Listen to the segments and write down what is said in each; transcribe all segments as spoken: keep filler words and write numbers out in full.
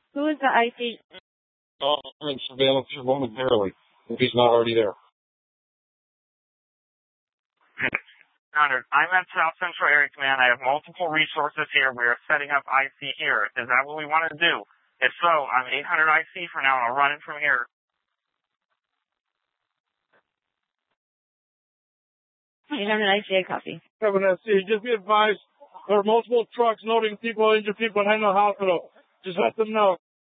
Who is the I C? Oh, I'm in surveillance momentarily, if he's not already there. Honored, I'm at South Central Area Command. I have multiple resources here. We are setting up I C here. Is that what we want to do? If so, I'm eight hundred I C for now, and I'll run it from here. eight hundred I C, I copy. seven S C, just be advised, there are multiple trucks loading people, injured people in Henry Hospital. Just let them know.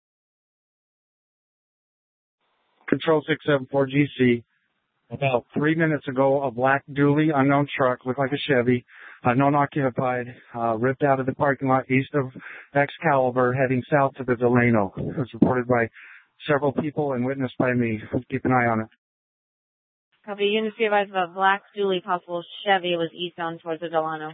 Control six seven four G C. About three minutes ago, a black dually unknown truck, looked like a Chevy, unknown occupied, uh, ripped out of the parking lot east of Excalibur, heading south to the Delano. It was reported by several people and witnessed by me. Keep an eye on it. Copy. Units be advised about black dually, possible Chevy was eastbound towards the Delano.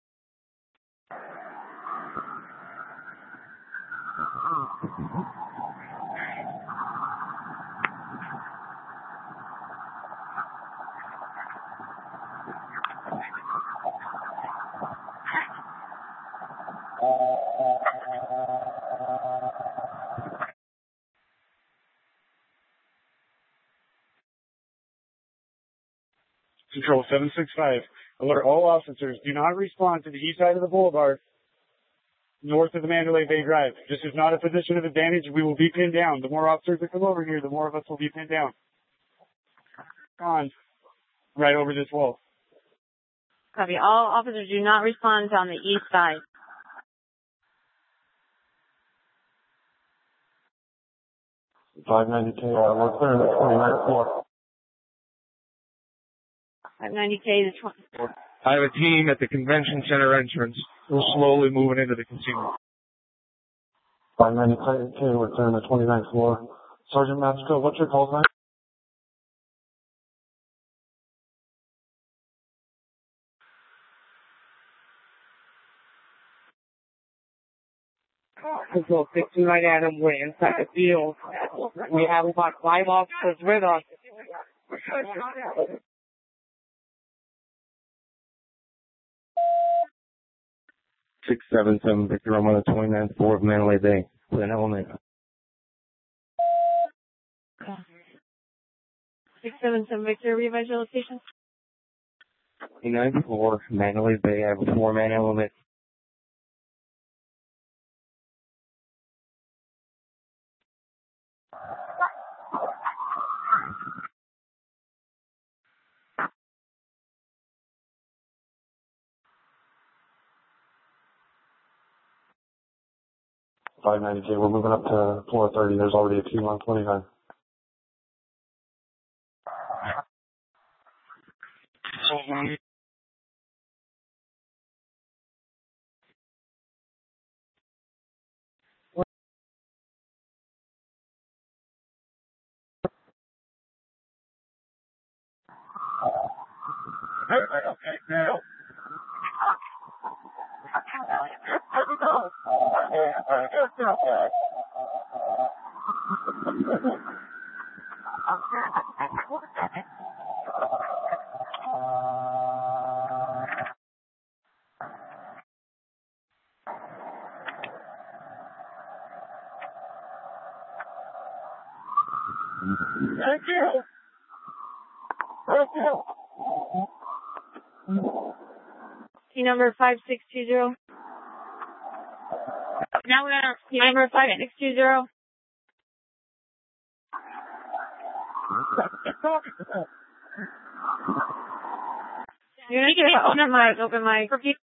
Control seven six five. Alert all officers. Do not respond to the east side of the boulevard, north of the Mandalay Bay Drive. This is not a position of advantage. We will be pinned down. The more officers that come over here, the more of us will be pinned down. On. Right over this wall. Copy. All officers do not respond on the east side. five ninety K, uh, we're clearing the twenty-ninth floor. five ninety K to twenty. I have a team at the convention center entrance. We're slowly moving into the casino. five ninety K, we're clearing the twenty-ninth floor. Sergeant Matsco, what's your call sign? Control six two nine Adam, we're inside the field. We have about five officers with us. six seven seven Victor, I'm on the twenty-ninth floor of Mandalay Bay with an element. six seven seven Victor, revise your location. twenty-ninth floor, Mandalay Bay. I have a four-man element. five ninety K, we're moving up to floor thirty. There's already a team on twenty-nine. So, um, Thank you. Thank you. Team number five six two zero. Now we're on team number five six two zero. You're going to get open mic, open mic. Repeat.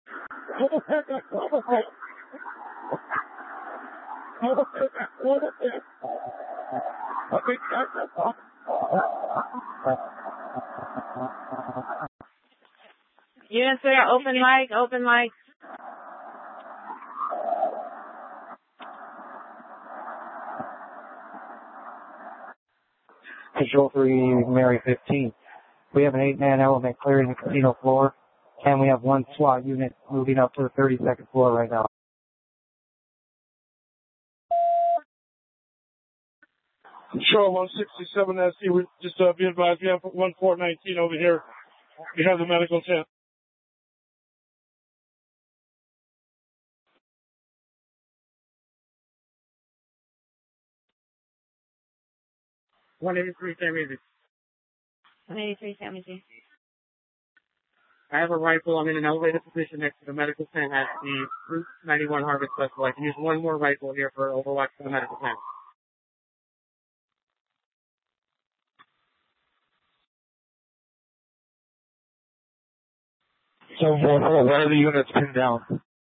Units, we got open mic, open mic. Control three, Mary fifteen. We have an eight-man element clearing the casino floor, and we have one SWAT unit moving up to the thirty-second floor right now. Control one sixty-seven S C, we just uh, be advised, we have one four nineteen over here. We have the medical tent. one eighty-three, Sam Easy. one eighty-three, Sam Easy. I have a rifle. I'm in an elevated position next to the medical tent at the Route ninety-one Harvest Festival. I can use one more rifle here for overwatch for the medical tent. So, where are the units pinned down?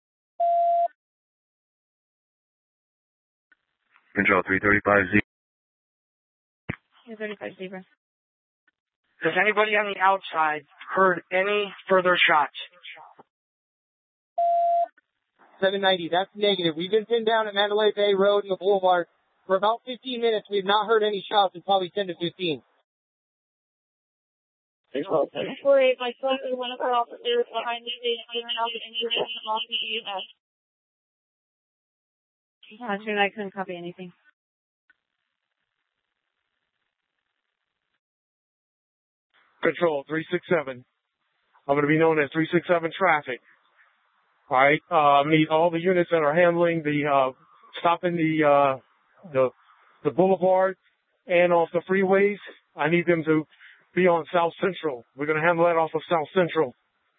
Control three thirty-five Z. three thirty-five, Zebra. Has anybody on the outside heard any further shots? seven ninety, that's negative. We've been pinned down at Mandalay Bay Road and the Boulevard for about fifteen minutes. We've not heard any shots in probably ten to fifteen. Sorry, my son is one of our officers behind me. They didn't have anything along the E M S. Roger, I couldn't copy anything. Control three six seven. I'm going to be known as three six seven traffic. All right. Uh, I need all the units that are handling the uh, stopping the uh, the the boulevard and off the freeways. I need them to be on South Central. We're going to handle that off of South Central.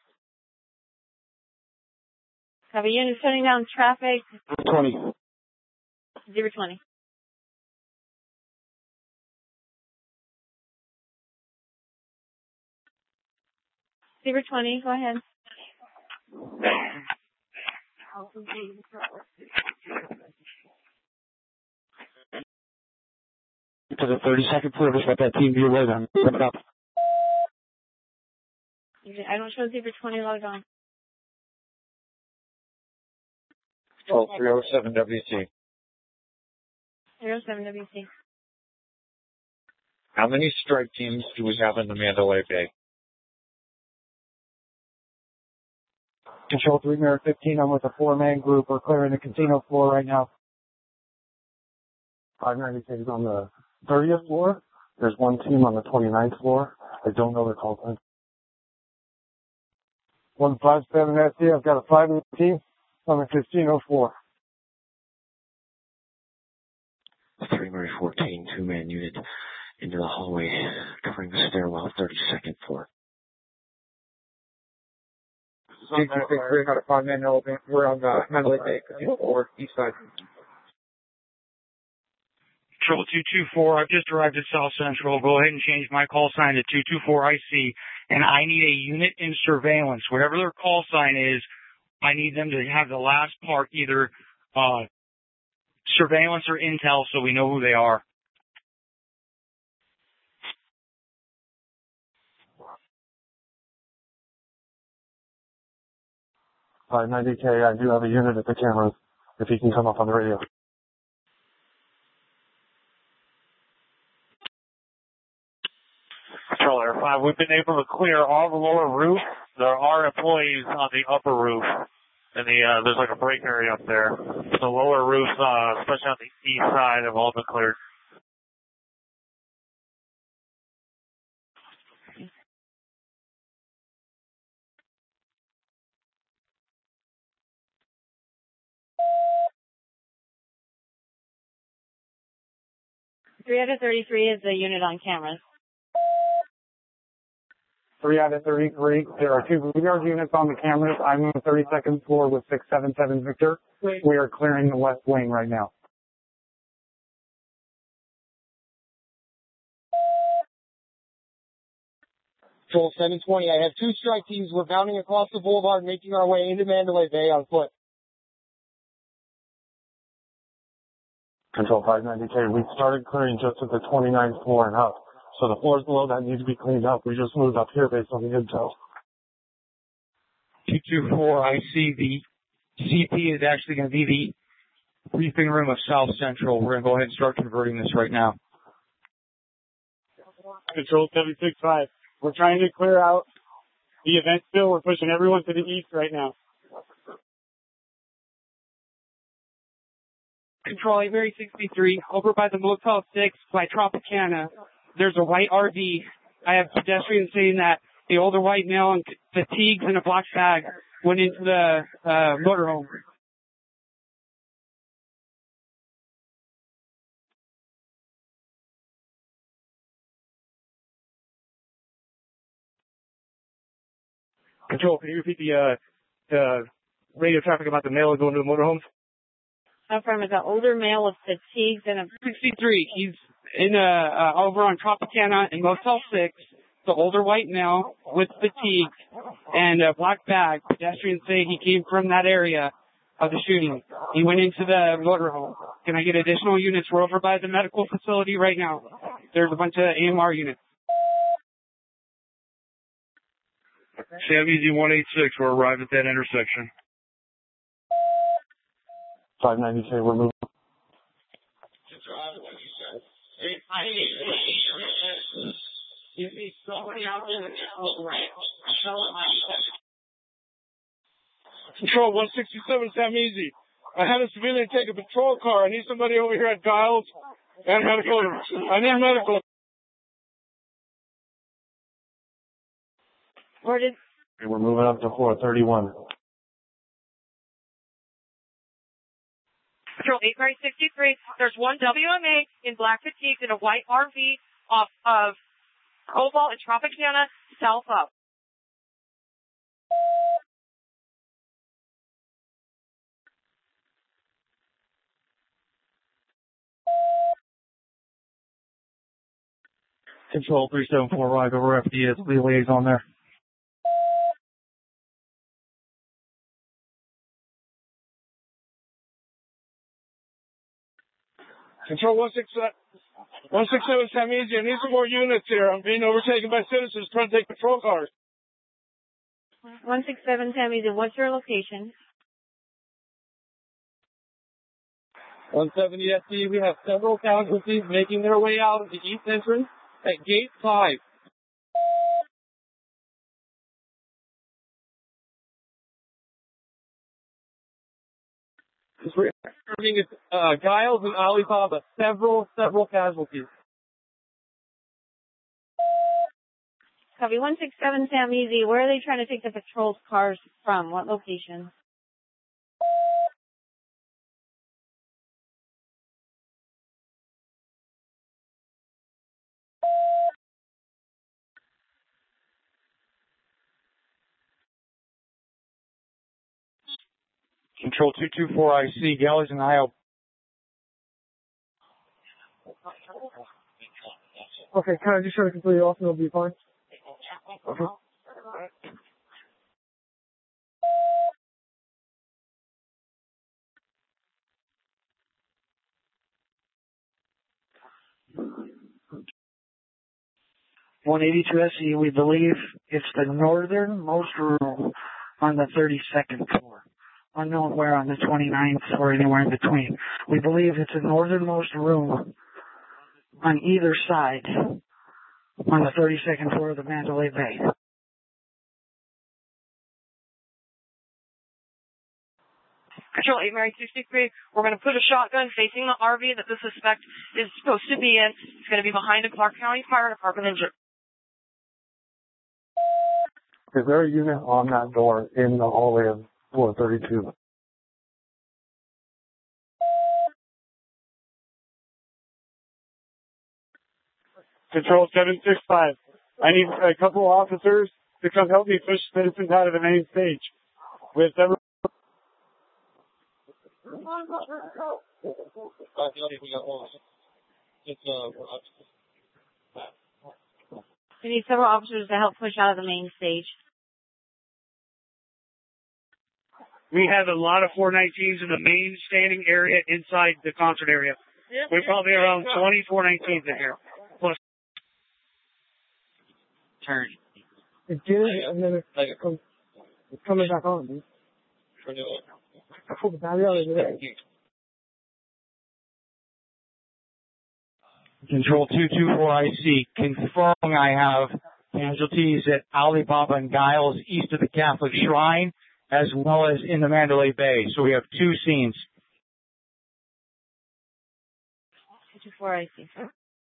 Copy, unit shutting down traffic. twenty. Zebra twenty. Zebra twenty, go ahead. To the thirty-second floor, just let that team be away then. Sum it up. I don't show Zebra twenty logged on. Oh, three oh seven W C. three oh seven W C. How many strike teams do we have in the Mandalay Bay? Control three, Mirror fifteen. I'm with a four-man group. We're clearing the casino floor right now. five ninety-six is on the thirtieth floor. There's one team on the twenty-ninth floor. I don't know their call time. one five seven S D. I've got a five team on the casino floor. three Murray fourteen, two-man unit into the hallway, covering the stairwell, thirty-second floor. We're not a five-man elephant. We're on the Mandalay Bay casino floor, east side. Control two two four, I've just arrived at South Central. Go ahead and change my call sign to two two four I C, and I need a unit in surveillance. Whatever their call sign is, I need them to have the last part, either uh, surveillance or intel, so we know who they are. five ninety K, I do have a unit at the cameras, if he can come up on the radio. Control Air five, we've been able to clear all the lower roof. There are employees on the upper roof, and the uh, there's like a break area up there. The lower roofs, uh, especially on the east side, have all been cleared. three out of thirty-three is the unit on cameras. three out of thirty-three. There are two Boulevard units on the cameras. I'm on the thirty-second floor with six seven seven Victor. We are clearing the west wing right now. Control seven twenty, I have two strike teams. We're bounding across the boulevard, making our way into Mandalay Bay on foot. Control five ninety K, we started clearing just at the twenty-ninth floor and up. So the floors below that need to be cleaned up. We just moved up here based on the intel. two two four, I see the C P is actually going to be the briefing room of South Central. We're going to go ahead and start converting this right now. Control seven six five. We're trying to clear out the event still. We're pushing everyone to the east right now. Control Avery sixty-three, over by the Motel six by Tropicana. There's a white R V. I have pedestrians saying that the older white male in fatigues and a black bag went into the uh, motorhome. Control, can you repeat the, uh, the radio traffic about the male going to the motorhomes? Affirm is an older male with fatigues and a sixty-three. He's in a, uh, over on Tropicana in Motel six. The older white male with fatigue and a black bag. Pedestrians say he came from that area of the shooting. He went into the motorhome. Can I get additional units? We're over by the medical facility right now. There's a bunch of A M R units. Sam Easy one eight six, we're arrived at that intersection. five ninety-three, we're moving. Control one sixty-seven, Sam Easy. I had a civilian take a patrol car. I need somebody over here at Giles and medical. I need medical. Where did Okay, we're moving up to four thirty-one. Control eight Mary sixty-three. There's one W M A in black fatigues in a white R V off of Cobalt and Tropicana, south up. Control three seven four, arrive over F D S, the liaison there. Control one six seven, one six seven, Sam Easy. I need some more units here. I'm being overtaken by citizens trying to take patrol cars. one six seven Tammy's, and what's your location? one seventy S D, we have several casualties making their way out of the east entrance at gate five. Serving uh, Giles and Alibaba, several, several casualties. Copy one six seven Sam Easy. Where are they trying to take the patrol cars from? What location? Control two two four I C, Gallows and Isle. Okay, can I just try to complete it off and it'll be fine? Okay. one eighty-two S E, we believe it's the northernmost room on the thirty-second floor. Unknown where on the twenty-ninth or anywhere in between. We believe it's the northernmost room on either side on the thirty-second floor of the Mandalay Bay. Control eight Mary sixty-three. We're going to put a shotgun facing the R V that the suspect is supposed to be in. It's going to be behind a Clark County Fire Department engine. Is there a unit on that door in the hallway of floor thirty-two? Control seven six five. I need a couple officers to come help me push citizens out of the main stage. With several. We need several officers to help push out of the main stage. We have a lot of four nineteens in the main standing area inside the concert area. We're probably around twenty four nineteens in here. Plus. Turn. It did, and then it's, come, it's coming back on, dude. I pulled the battery out of there. Control two two four I C, confirming I have casualties at Alibaba and Giles east of the Catholic Shrine, as well as in the Mandalay Bay. So we have two scenes. two two four I C.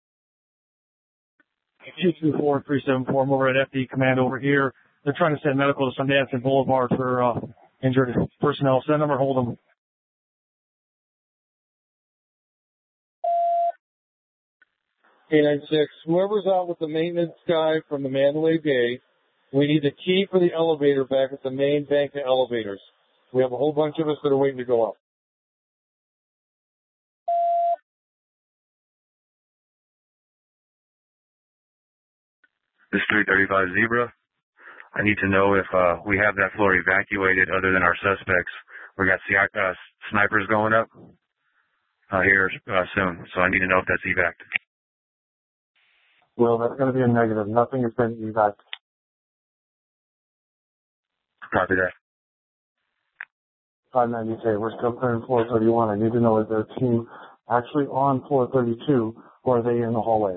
two two four, three seven four, I'm over at F D Command over here. They're trying to send medical to Sundance and Boulevard for uh, injured personnel. Send them or hold them. K ninety-six, whoever's out with the maintenance guy from the Mandalay Bay, We need the key for the elevator back at the main bank of elevators. We have a whole bunch of us that are waiting to go up. This three thirty-five Zebra. I need to know if uh, we have that floor evacuated other than our suspects. We got uh, snipers going up uh, here uh, soon, so I need to know if that's evac. Well, that's going to be a negative. Nothing has been evac. Copy that. five ninety K, we're still clearing floor thirty-one. I need to know, is there a team actually on floor thirty-two, or are they in the hallway?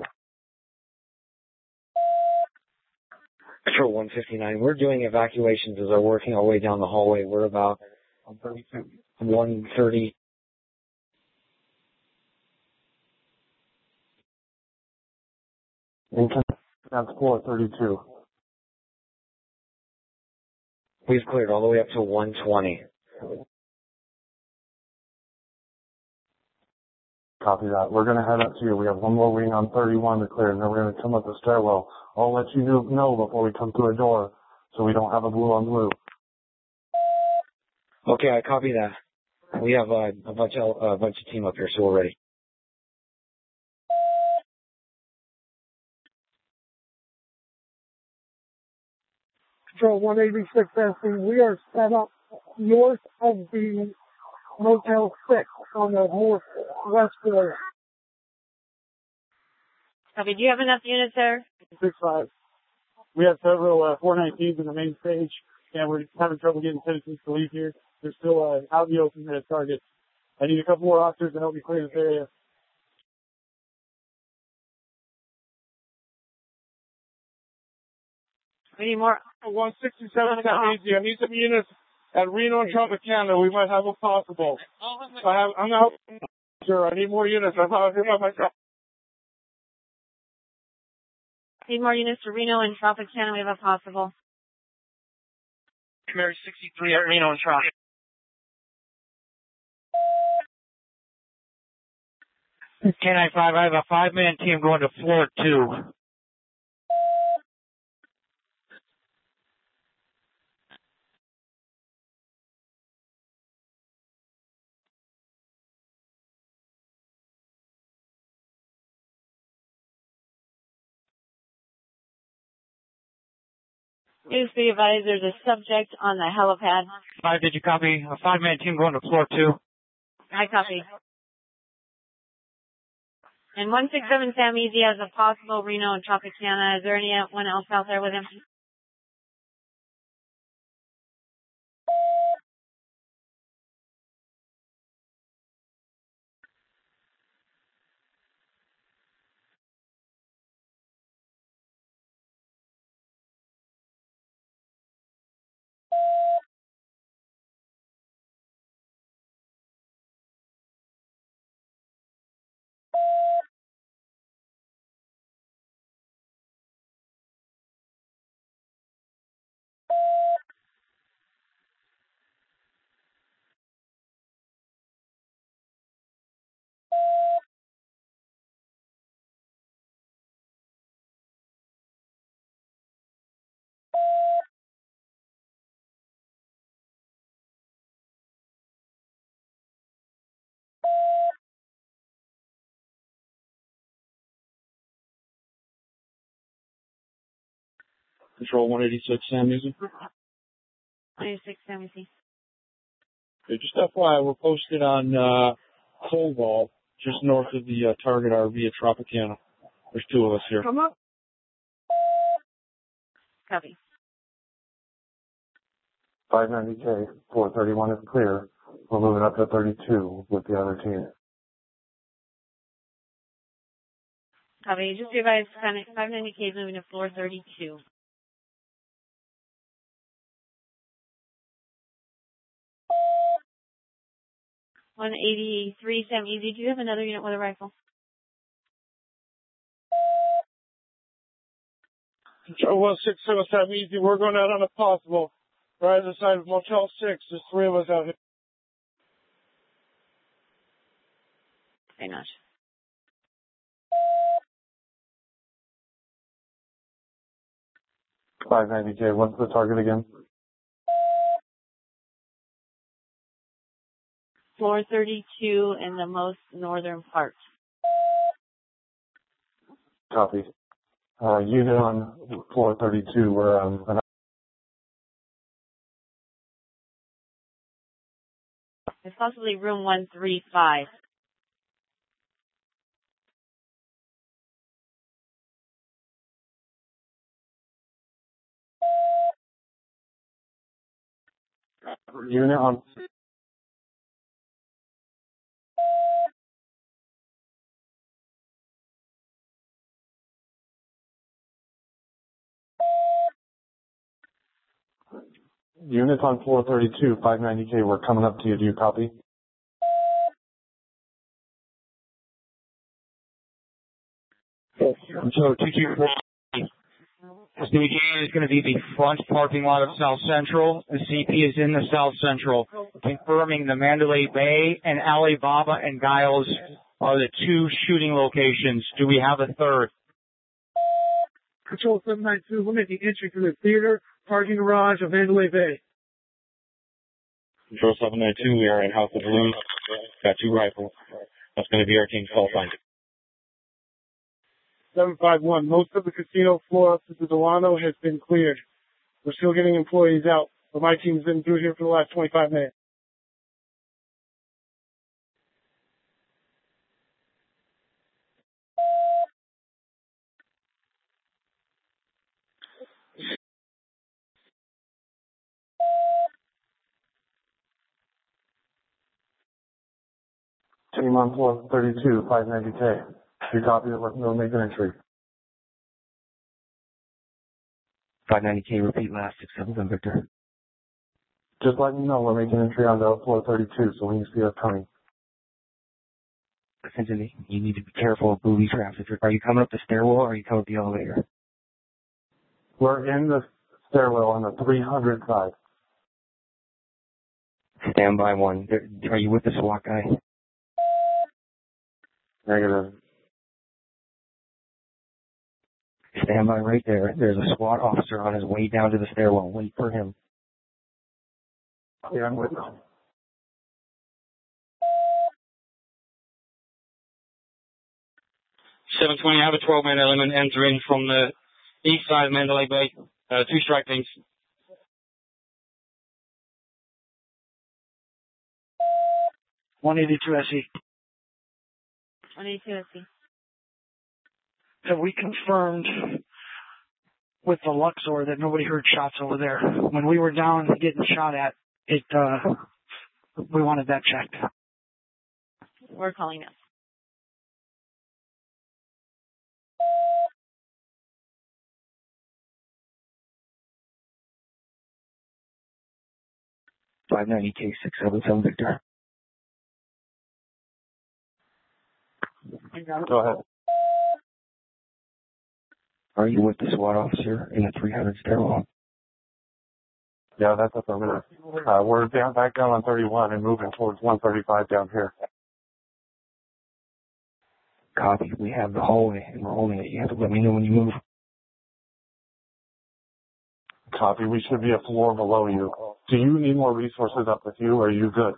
Control one fifty-nine, we're doing evacuations as we're working our way down the hallway. We're about one thirty. That's floor thirty-two. We've cleared all the way up to one twenty. Copy that. We're going to head up to you. We have one more wing on thirty-one to clear, and then we're going to come up the stairwell. I'll let you know before we come through a door, so we don't have a blue on blue. Okay, I copy that. We have uh, a bunch of a bunch of team up here, so we're ready. Control one eighty-six S C, we are set up north of the Motel six on the northwest floor. Copy. Do you have enough units there? six five. We have several uh, four nineteens in the main stage, and we're having trouble getting citizens to leave here. They're still uh, out in the open at targets. I need a couple more officers to help me clear this area. We need more. one sixty-seven is easy. I need some units at Reno and Tropicana. We might have a possible. I have, I'm not sure. I need more units. I'm not here by myself. Need more units to Reno and Tropicana. We have a possible. Mary sixty-three at Reno and Trop. ten ninety-five, I have a five-man team going to floor two. Please be advised there's a subject on the helipad. Five, did you copy? A five-man team going to floor two. I copy. And one six seven Sam Easy has a possible Reno and Tropicana. Is there anyone else out there with him? Control one eighty-six, Sam Easy. one eighty-six Sam Easy. Okay, just F Y I, we're posted on uh, Colwall, just north of the uh, Target R V at Tropicana. There's two of us here. Come up. Copy. five ninety K, four thirty-one is clear. We're moving up to thirty-two with the other team. Copy. Just be advised five ninety K is moving to floor thirty-two. one eighty-three Sam Easy. Do you have another unit with a rifle? Control one six seven Sam Easy. We're going out on a possible. Right on the side of Motel six. There's three of us out here. Very much. five ninety K, what's the target again? Floor thirty-two in the most northern part. Copy. Uh, unit on floor thirty-two, where um, an It's possibly room one three five. unit on unit on floor thirty-two, five ninety K, we're coming up to you. Do you copy? So two two four. The beginning is going to be the front parking lot of South Central. The C P is in the South Central, confirming the Mandalay Bay and Alibaba and Giles are the two shooting locations. Do we have a third? Control seven nine two, we're making entry to the theater, parking garage of Mandalay Bay. Control seven nine two, we are in House of Balloons. Got two rifles. That's going to be our team's call sign. seven five one, most of the casino floor up to the Delano has been cleared. We're still getting employees out, but my team's been through here for the last twenty-five minutes. Team on floor thirty-two, five ninety K. Do you copy it? We'll make an entry. five ninety K, repeat last six seven seven Victor. Just let me know we're making entry on the floor thirty-two, so when you see us coming. Listen to me. You need to be careful of booby traps. If you're, are you coming up the stairwell or are you coming up the elevator? We're in the stairwell on the three hundred side. Stand by one. Are you with the SWAT guy? Negative. Stand by right there. There's a SWAT officer on his way down to the stairwell. Wait for him. Yeah, I'm with you. seven twenty, I have a twelve man element entering from the east side of Mandalay Bay. Uh, two strike things. one eighty-two S E. one eighty-two S E. Have we confirmed with the Luxor that nobody heard shots over there? When we were down getting shot at, it, uh, we wanted that checked. We're calling now. five ninety K, six seven seven Victor. Go ahead. Are you with the SWAT officer in the three hundred stairwell? Yeah, that's up there. Uh, we're down back down on thirty-one and moving towards one thirty-five down here. Copy. We have the hallway and we're holding it. You have to let me know when you move. Copy. We should be a floor below you. Do you need more resources up with you, or are you good?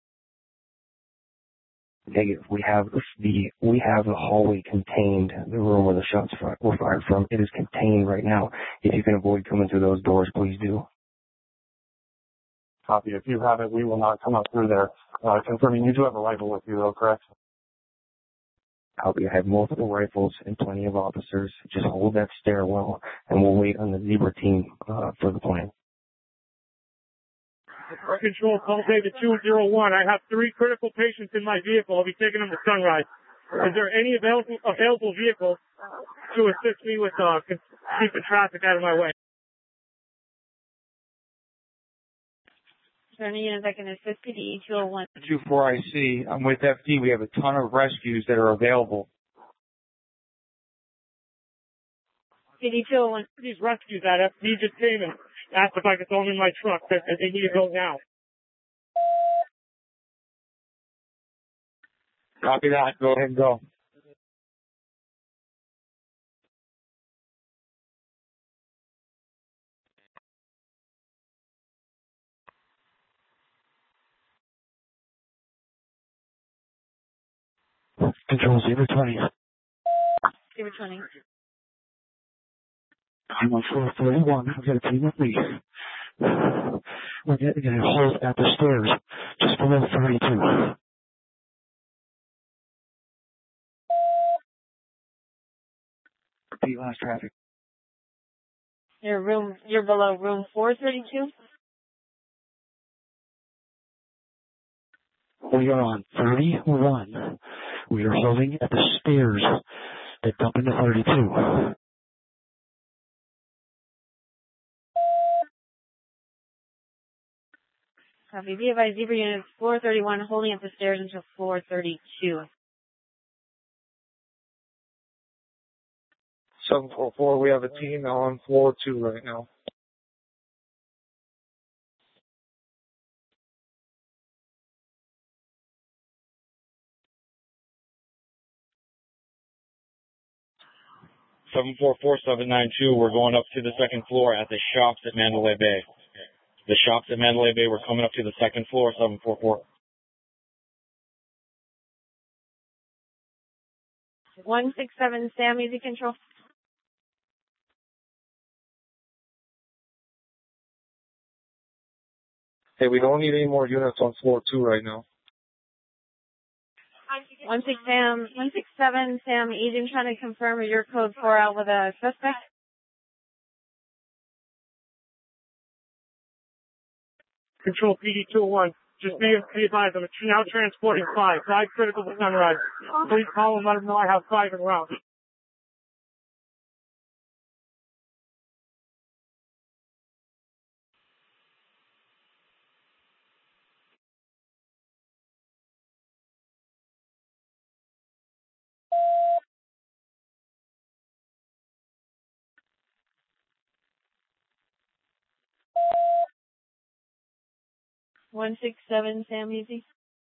Negative. We have the we have the hallway contained. The room where the shots were fired from. It is contained right now. If you can avoid coming through those doors, please do. Copy. If you have it, we will not come up through there. Uh, confirming you do have a rifle with you, though, correct? Copy. I have multiple rifles and plenty of officers. Just hold that stairwell, and we'll wait on the Zebra team uh, for the plan. Control, call David two zero one. I have three critical patients in my vehicle. I'll be taking them to Sunrise. Is there any available available vehicles to assist me with uh, keeping traffic out of my way? Is there any unit that can assist you? D two oh one. two four I C. I'm with F D. We have a ton of rescues that are available. D two oh one. These rescues that F D just came and asked if I could throw them in my truck. They, they need to go now. Copy that. Go ahead and go. Control zero twenty. Zero twenty. I'm on floor thirty-one. I've got a team with me. We're getting a hold at the stairs just below thirty-two. Repeat last traffic. Your room, you're below room four thirty-two? We are on thirty-one. We are holding at the stairs that dump into thirty-two. Copy. Be advised, Zebra Unit four thirty-one holding at the stairs until four thirty-two. seven four four, we have a team on floor two right now. seven four four, seven nine two, we're going up to the second floor at the shops at Mandalay Bay. The shops at Mandalay Bay, we're coming up to the second floor, seven four four. one six seven, Sam, easy control. Hey, we don't need any more units on floor two right now. one six Sam, one six seven, Sam, easy. I'm trying to confirm your code four out with a suspect. Control P D two oh one. Just be, be advised, I'm now transporting five. Five critical to Sunrise. Please call and let them know I have five en route. one six seven, Sam, easy.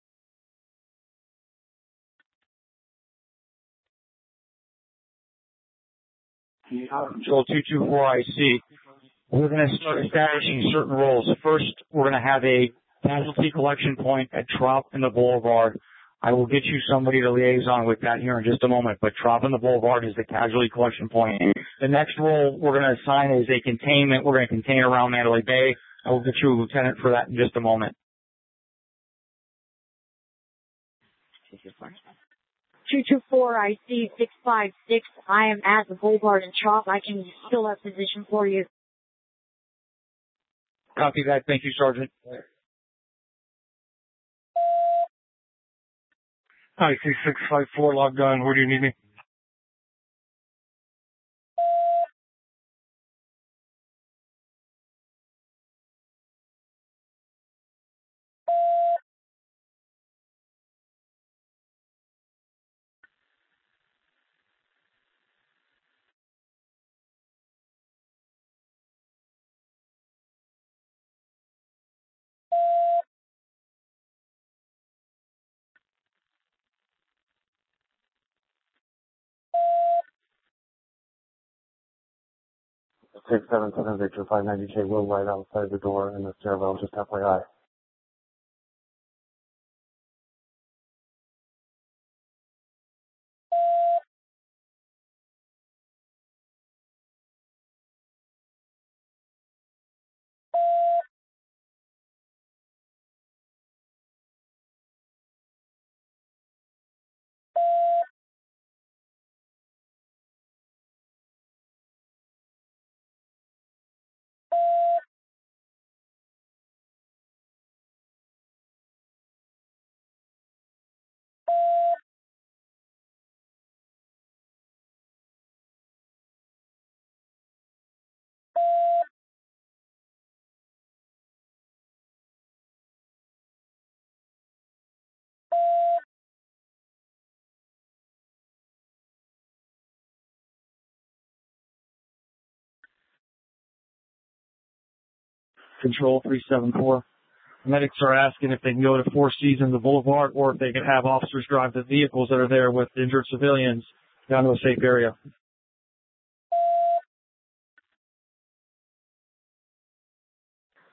Control two two four I C. We're going to start establishing certain roles. First, we're going to have a casualty collection point at Trop and the Boulevard. I will get you somebody to liaison with that here in just a moment, but Trop and the Boulevard is the casualty collection point. The next role we're going to assign is a containment. We're going to contain around Mandalay Bay. I will get you a lieutenant for that in just a moment. two two four I C six five six. I am at the Boulevard and Trop. I can fill that position for you. Copy that. Thank you, Sergeant. I C six five four logged on. Where do you need me? six seven seven Victor five ninety K will right outside the door in the stairwell, just F Y I. Control three seven four. Medics are asking if they can go to Four Seasons, the Boulevard, or if they can have officers drive the vehicles that are there with injured civilians down to a safe area.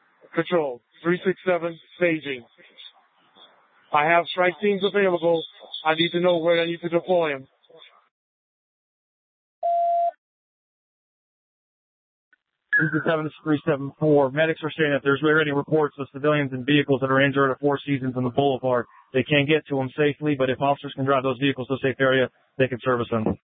Control three six seven, staging. I have strike teams available I need to know where I need to deploy them. three seven three seven four. Medics are saying that there's already reports of civilians and vehicles that are injured at Four Seasons on the boulevard. They can't get to them safely, but if officers can drive those vehicles to a safe area, they can service them.